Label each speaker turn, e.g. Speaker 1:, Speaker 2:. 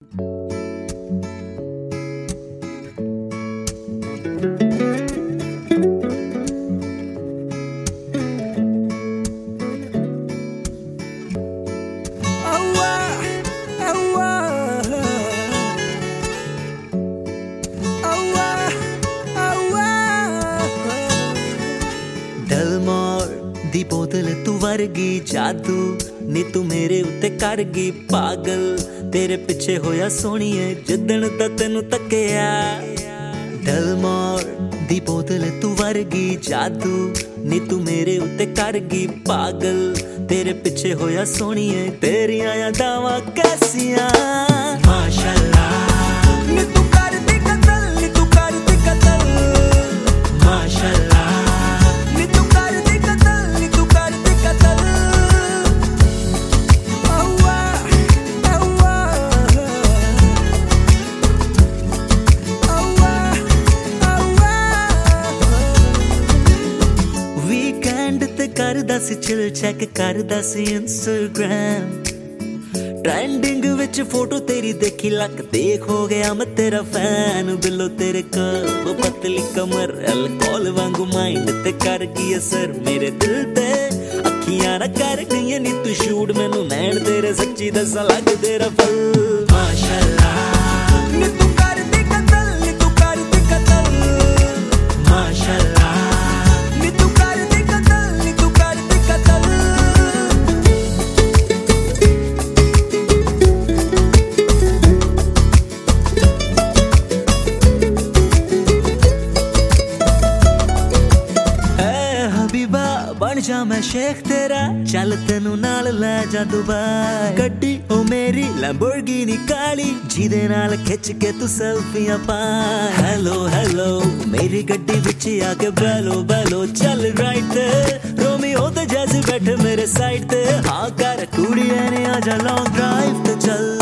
Speaker 1: दी बोतल तू वर्गी जादू नी तू मेरे उत्ते कर गई पागल तेरे पिछे होया सोनिए जिदन दा तेनू तकिया डलमोर दी बोतल तू वर्गी जादू नी तू मेरे उत्ते कर गई पागल तेरे पिछे होया सोनिए तेरियां यादां कैसियां माशाअल्लाह नी तू कर दी कतल नी तू कर दी कतल माशाअल्लाह करदा सी चिल चेक करदा सी इंस्टाग्राम ट्रेंडिंग विच फोटो तेरी देखी लक देख हो गया मैं तेरा फैन बिलो तेरे कर्व पतली कमर अल्कोहल वांगू माइंड ते कर गई असर मेरे दिल ते अखियां ना कर गई नी तू शूट मैनू नैन तेरे सच्ची दसा लग तेरा फल माशाअल्लाह नी तू कर दी कतल नी तू कर दी कतल माशाअल्लाह बन जा मैं शेख तेरा चल तेनू नाल ले जा दुबई गड्डी ओ मेरी लैम्बोर्गिनी काली जिदे नाल खिच के तू सेल्फियां पा हेलो हेलो मेरी गड्डी विच आके बैलो बैलो चल राइट ते रोमियो ते जैसे बैठे मेरे साइड ते हाँ कर कुड़ियां ने आजा लॉन्ग ड्राइव ते चल